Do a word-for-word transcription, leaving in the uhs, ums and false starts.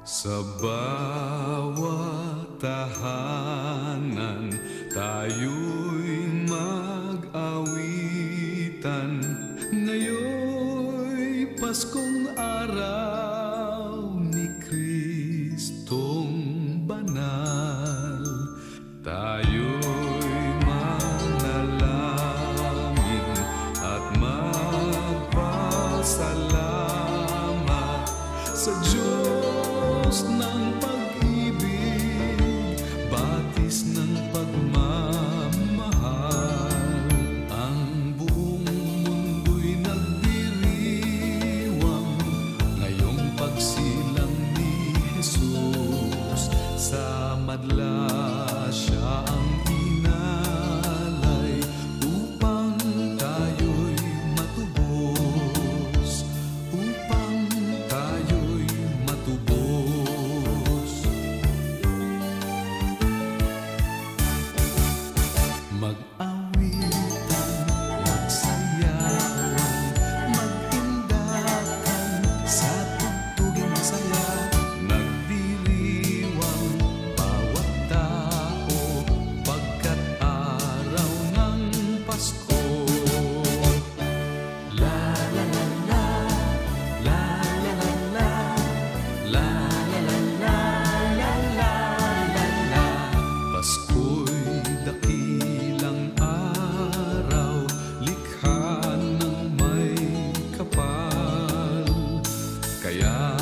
Sa bawat tahanan, tayo'y mag-awitan. Ngayon'y Paskong araw ni Kristong banal. Tayo'y manalangin at magpasalamat sa Diyos ng pag-ibig, batis ng pagmamahal. Ang buong mundo'y nagdiriwang ngayong pagsilang ni Jesus. Sa madla siya ang inalay upang tayo'y matubos, upang tayo'y matubos. Mag-awitan, magsayawan, mag-indakan sa tugtuging masaya. Nagdiriwang bawat tao pagkat araw ng Pasko. La la la la, la la la la, la la la la, la la la la. Pasko'y dakilang araw, likha ng may kapal. Kaya